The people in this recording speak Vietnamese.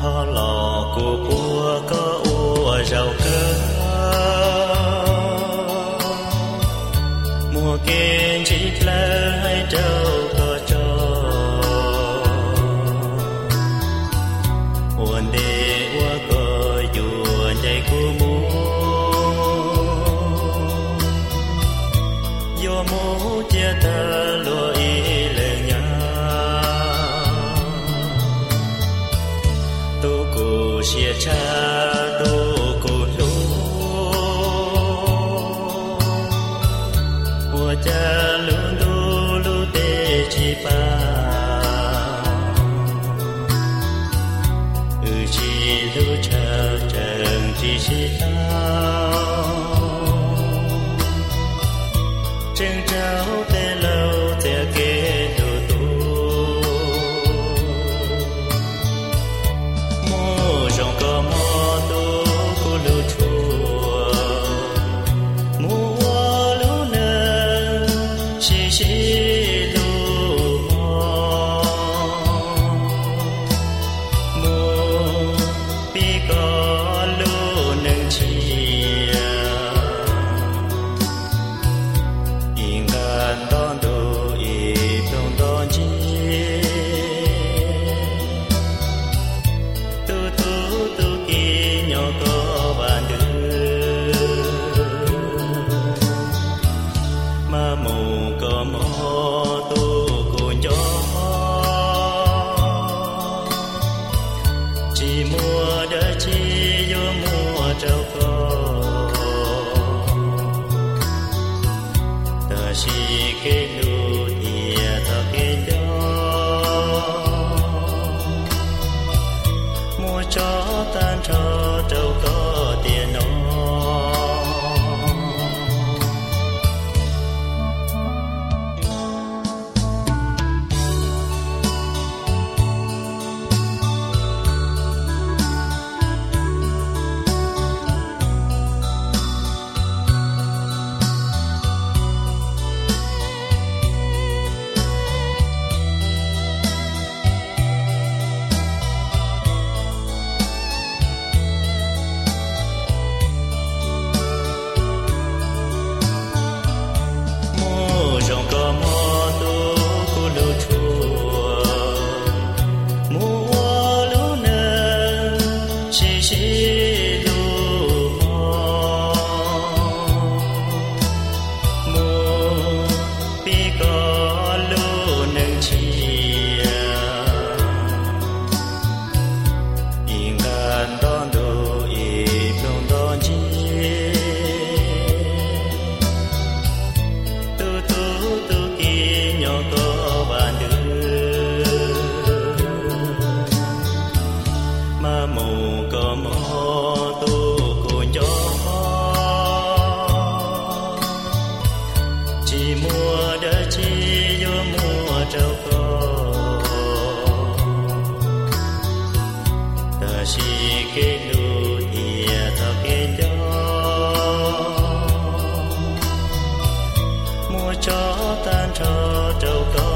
họ lò của bùa có ua giàu cơ mùa kiên chỉ lấy đâu có cho uốn để ua có yuan dây của mù chia ta lúa ý lệ nhà tu cụ chia cha tu cụ lu ua cha lu lu lu tê chi pa chi lu cha trần chi chi chân cháu tê lâu tê kê đồ tu mô rong có mô tu cô lưu chùa mô lưu nâng xì xì lưu mô mô bì có lưu nâng chi đón đồ ý đông đón chi tu tu tu kỳ nhỏ có bàn đưa mà mù có mô tu cô nhỏ chỉ mua đỡ chi vô mua trâu si ke lu dia ta ke do mua cho tan cho đâu có tiền nó mua đỡ chi vô mua trâu có ta si ke lu dia ta ke do mua cho tan cho trâu có